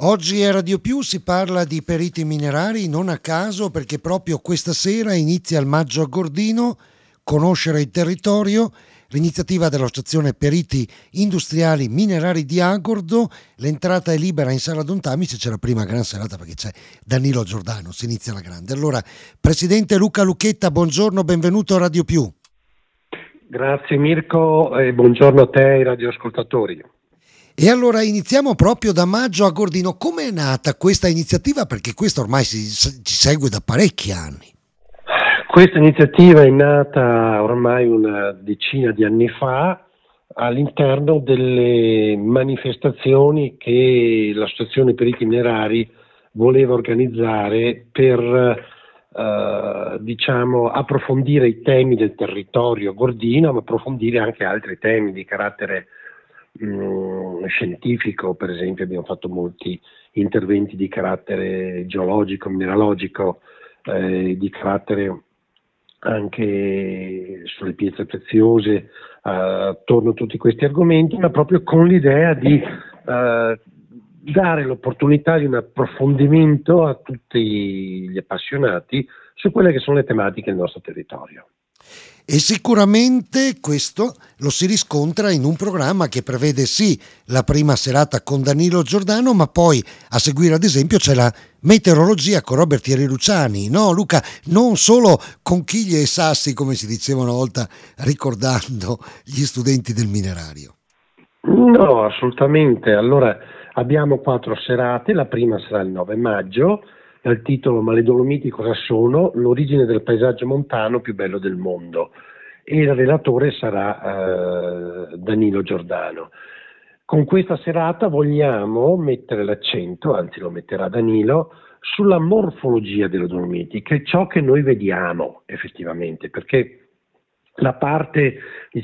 Oggi a Radio Più si parla di periti minerari, non a caso, perché proprio questa sera inizia il Maggio a Gordino, conoscere il territorio, l'iniziativa dell'Associazione Periti Industriali Minerari di Agordo. L'entrata è libera in Sala Don Tamis e c'è la prima gran serata perché c'è Danilo Giordano, si inizia la grande. Allora, Presidente Luca Lucchetta, buongiorno, benvenuto a Radio Più. Grazie Mirko e buongiorno a te ai radioascoltatori. E allora iniziamo proprio da Maggio a Gordino. Come è nata questa iniziativa? Perché questo ormai ci segue da parecchi anni. Questa iniziativa è nata ormai una decina di anni fa all'interno delle manifestazioni che l'Associazione Periti Minerari voleva organizzare per approfondire i temi del territorio gordino, ma approfondire anche altri temi di carattere scientifico. Per esempio abbiamo fatto molti interventi di carattere geologico, mineralogico, di carattere anche sulle pietre preziose, attorno a tutti questi argomenti, ma proprio con l'idea di dare l'opportunità di un approfondimento a tutti gli appassionati su quelle che sono le tematiche del nostro territorio. E sicuramente questo lo si riscontra in un programma che prevede sì la prima serata con Danilo Giordano, ma poi a seguire ad esempio c'è la meteorologia con Robert Thierry Luciani, no Luca? Non solo conchiglie e sassi come si diceva una volta ricordando gli studenti del minerario. No, assolutamente. Allora abbiamo 4 serate, la prima sarà il 9 maggio, dal titolo Ma le Dolomiti cosa sono? L'origine del paesaggio montano più bello del mondo, e il relatore sarà Danilo Giordano. Con questa serata vogliamo mettere l'accento, anzi lo metterà Danilo, sulla morfologia delle Dolomiti, che è ciò che noi vediamo effettivamente, perché la parte,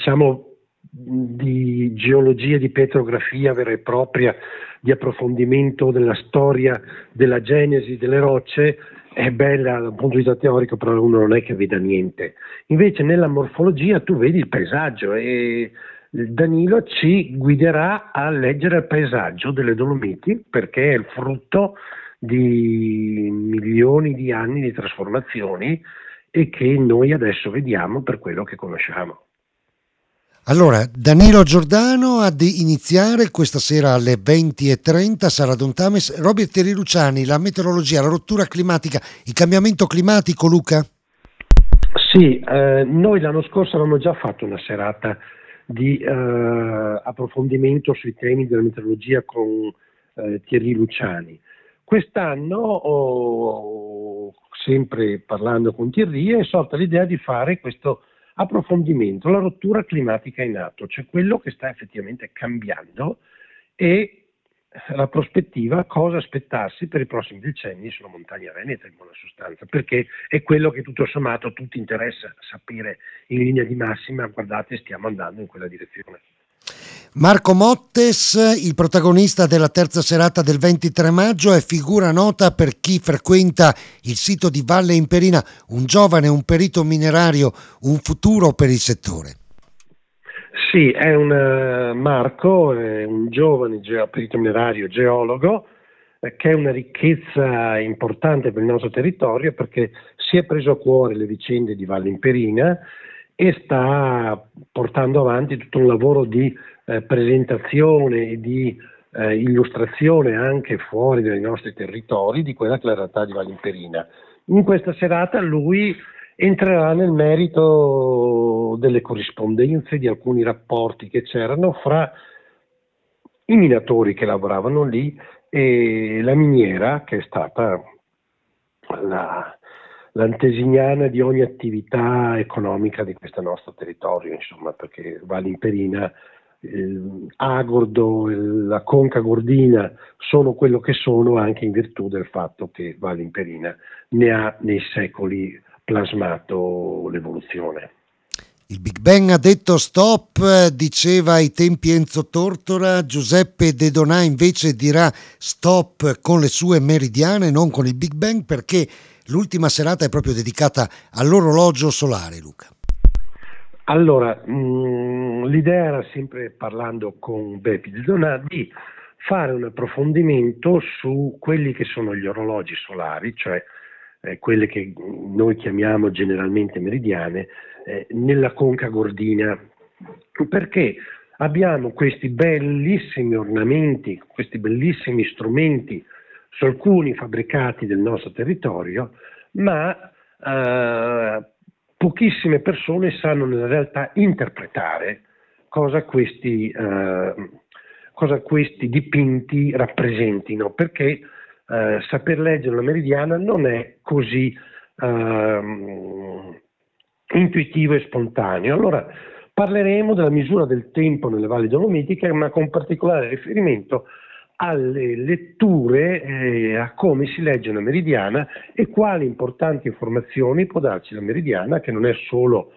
di geologia, di petrografia vera e propria, di approfondimento della storia, della genesi delle rocce, è bella dal punto di vista teorico, però uno non è che veda niente. Invece nella morfologia tu vedi il paesaggio, e Danilo ci guiderà a leggere il paesaggio delle Dolomiti, perché è il frutto di milioni di anni di trasformazioni e che noi adesso vediamo per quello che conosciamo. Allora, Danilo Giordano ad iniziare questa sera alle 20:30, Sala Don Tamis. Robert Thierry Luciani, la meteorologia, la rottura climatica, il cambiamento climatico, Luca? Sì, noi l'anno scorso avevamo già fatto una serata di approfondimento sui temi della meteorologia con Thierry Luciani. Quest'anno, sempre parlando con Thierry, è sorta l'idea di fare questo approfondimento, la rottura climatica in atto, cioè quello che sta effettivamente cambiando, e la prospettiva, cosa aspettarsi per i prossimi decenni sulla montagna veneta in buona sostanza, perché è quello che tutto sommato a tutti interessa sapere in linea di massima. Guardate, stiamo andando in quella direzione. Marco Mottes, il protagonista della terza serata del 23 maggio, è figura nota per chi frequenta il sito di Valle Imperina, un giovane, un perito minerario, un futuro per il settore. Sì, Marco è un giovane perito minerario, geologo, che è una ricchezza importante per il nostro territorio, perché si è preso a cuore le vicende di Valle Imperina e sta portando avanti tutto un lavoro di presentazione e di illustrazione anche fuori dai nostri territori di quella che è la realtà di Valle Imperina. In questa serata lui entrerà nel merito delle corrispondenze, di alcuni rapporti che c'erano fra i minatori che lavoravano lì e la miniera, che è stata l'antesignana di ogni attività economica di questo nostro territorio, insomma, perché Valle Imperina, Agordo, la Conca Gordina sono quello che sono anche in virtù del fatto che Valle Imperina ne ha nei secoli plasmato l'evoluzione. Il Big Bang ha detto stop, diceva ai tempi Enzo Tortora. Giuseppe De Donà invece dirà stop con le sue meridiane, non con il Big Bang, perché l'ultima serata è proprio dedicata all'orologio solare, Luca. Allora, l'idea era, sempre parlando con Beppi De Donà, di fare un approfondimento su quelli che sono gli orologi solari, cioè quelle che noi chiamiamo generalmente meridiane, nella conca gordina, perché abbiamo questi bellissimi ornamenti, questi bellissimi strumenti, su alcuni fabbricati del nostro territorio, ma pochissime persone sanno nella realtà interpretare cosa questi dipinti rappresentino, perché saper leggere una meridiana non è così intuitivo e spontaneo. Allora parleremo della misura del tempo nelle valli dolomitiche, ma con particolare riferimento alle letture, a come si legge una meridiana e quali importanti informazioni può darci la meridiana, che non è solo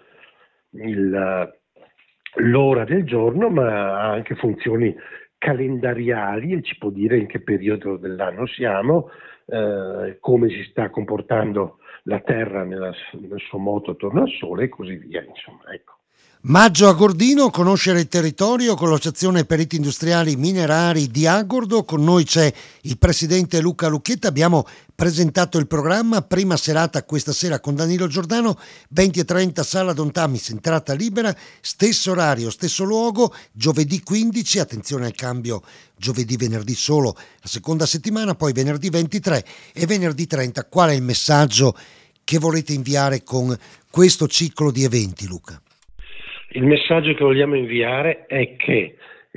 l'ora del giorno, ma ha anche funzioni calendariali e ci può dire in che periodo dell'anno siamo, come si sta comportando la Terra nel suo moto attorno al Sole e così via. Insomma, ecco. Maggio a Gordino, conoscere il territorio con l'Associazione Periti Industriali Minerari di Agordo. Con noi c'è il presidente Luca Lucchetta. Abbiamo presentato il programma, prima serata questa sera con Danilo Giordano, 20:30 Sala Don Tamis, entrata libera, stesso orario, stesso luogo, giovedì 15, attenzione al cambio, giovedì, venerdì solo la seconda settimana, poi venerdì 23 e venerdì 30. Qual è il messaggio che volete inviare con questo ciclo di eventi, Luca? Il messaggio che vogliamo inviare è che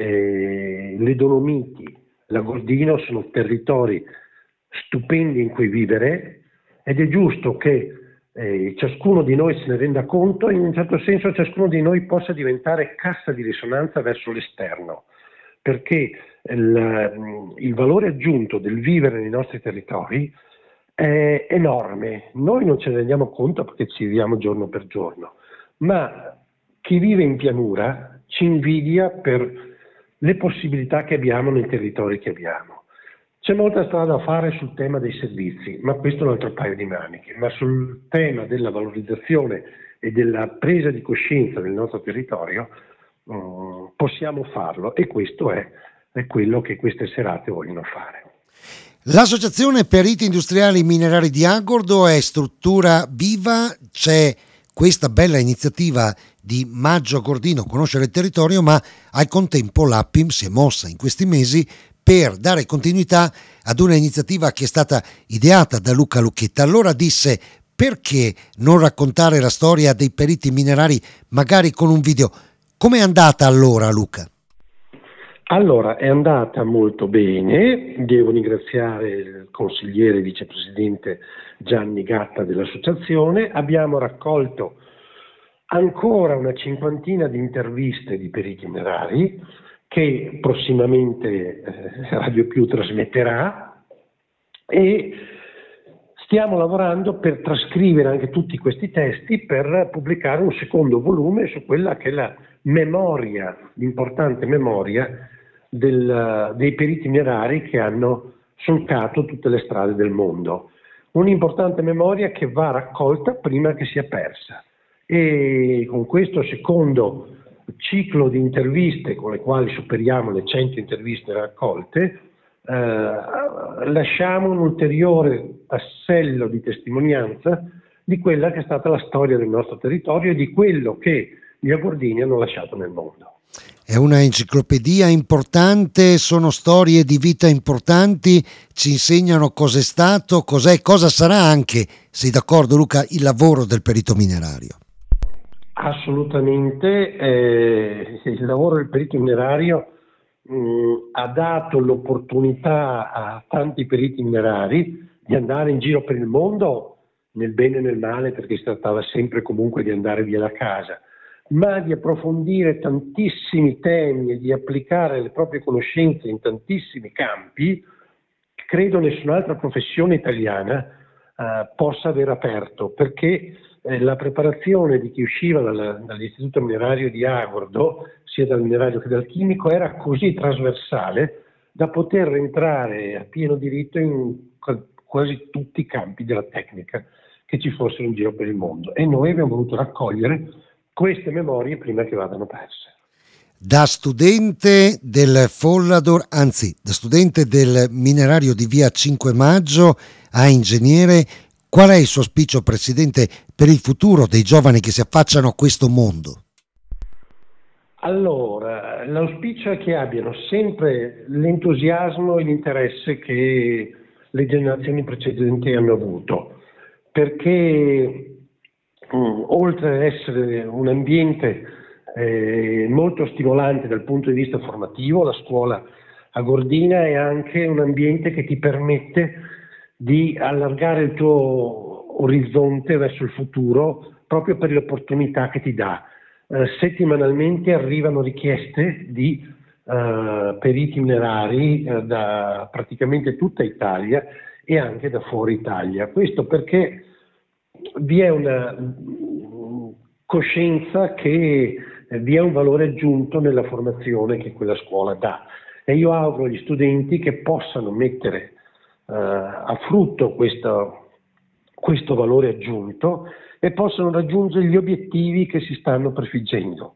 le Dolomiti, l'Agordino sono territori stupendi in cui vivere ed è giusto che ciascuno di noi se ne renda conto e in un certo senso ciascuno di noi possa diventare cassa di risonanza verso l'esterno, perché il valore aggiunto del vivere nei nostri territori è enorme. Noi non ce ne rendiamo conto perché ci viviamo giorno per giorno, ma chi vive in pianura ci invidia per le possibilità che abbiamo nei territori che abbiamo. C'è molta strada da fare sul tema dei servizi, ma questo è un altro paio di maniche. Ma sul tema della valorizzazione e della presa di coscienza del nostro territorio possiamo farlo, e questo è quello che queste serate vogliono fare. L'Associazione Periti Industriali Minerari di Agordo è struttura viva, c'è questa bella iniziativa di Maggio a Gordino, conoscere il territorio, ma al contempo l'APIM si è mossa in questi mesi per dare continuità ad una iniziativa che è stata ideata da Luca Lucchetta. Allora disse: perché non raccontare la storia dei periti minerari magari con un video? Com'è andata allora, Luca? Allora, è andata molto bene, devo ringraziare il consigliere e vicepresidente Gianni Gatta dell'associazione. Abbiamo raccolto ancora una cinquantina di interviste di periti minerari che prossimamente Radio Più trasmetterà, e stiamo lavorando per trascrivere anche tutti questi testi per pubblicare un secondo volume su quella che è la memoria, l'importante memoria dei periti minerari che hanno solcato tutte le strade del mondo. Un'importante memoria che va raccolta prima che sia persa. E con questo secondo ciclo di interviste, con le quali superiamo le 100 interviste raccolte, lasciamo un ulteriore tassello di testimonianza di quella che è stata la storia del nostro territorio e di quello che gli agordini hanno lasciato nel mondo. È una enciclopedia importante, sono storie di vita importanti, ci insegnano cos'è stato, cos'è, cosa sarà anche, sei d'accordo Luca, il lavoro del perito minerario? Assolutamente, il lavoro del perito minerario ha dato l'opportunità a tanti periti minerari di andare in giro per il mondo, nel bene e nel male, perché si trattava sempre comunque di andare via da casa, ma di approfondire tantissimi temi e di applicare le proprie conoscenze in tantissimi campi. Credo nessun'altra professione italiana possa aver aperto, perché la preparazione di chi usciva dall'Istituto Minerario di Agordo, sia dal minerario che dal chimico, era così trasversale da poter entrare a pieno diritto in quasi tutti i campi della tecnica che ci fossero in giro per il mondo, e noi abbiamo voluto raccogliere queste memorie prima che vadano perse. Da studente del Follador, anzi da studente del minerario di via 5 Maggio a ingegnere, qual è il suo auspicio, Presidente, per il futuro dei giovani che si affacciano a questo mondo? Allora, l'auspicio è che abbiano sempre l'entusiasmo e l'interesse che le generazioni precedenti hanno avuto, perché oltre ad essere un ambiente molto stimolante dal punto di vista formativo, la scuola a Gordina è anche un ambiente che ti permette di allargare il tuo orizzonte verso il futuro proprio per le opportunità che ti dà. Settimanalmente arrivano richieste di periti minerari da praticamente tutta Italia e anche da fuori Italia. Questo perché vi è una coscienza che vi è un valore aggiunto nella formazione che quella scuola dà, e io auguro agli studenti che possano mettere a frutto questo valore aggiunto e possano raggiungere gli obiettivi che si stanno prefiggendo,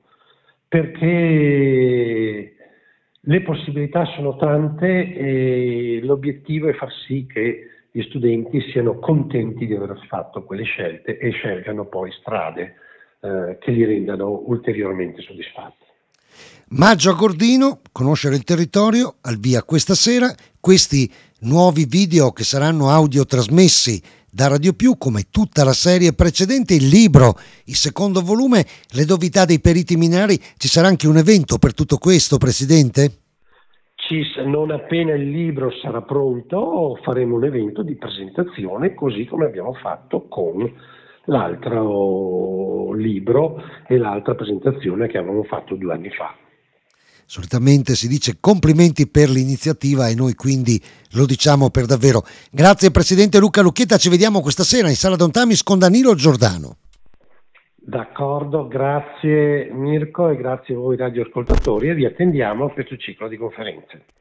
perché le possibilità sono tante e l'obiettivo è far sì che gli studenti siano contenti di aver fatto quelle scelte e scelgano poi strade che li rendano ulteriormente soddisfatti. Maggio a Gordino, conoscere il territorio, al via questa sera, questi nuovi video che saranno audio trasmessi da Radio Più, come tutta la serie precedente, il libro, il secondo volume, le novità dei periti minerari. Ci sarà anche un evento per tutto questo, Presidente? Non appena il libro sarà pronto faremo un evento di presentazione, così come abbiamo fatto con l'altro libro e l'altra presentazione che avevamo fatto 2 anni fa. Solitamente si dice complimenti per l'iniziativa e noi quindi lo diciamo per davvero. Grazie Presidente Luca Lucchetta, ci vediamo questa sera in Sala Don Tamis con Danilo Giordano. D'accordo, grazie Mirko e grazie a voi radioascoltatori, e vi attendiamo a questo ciclo di conferenze.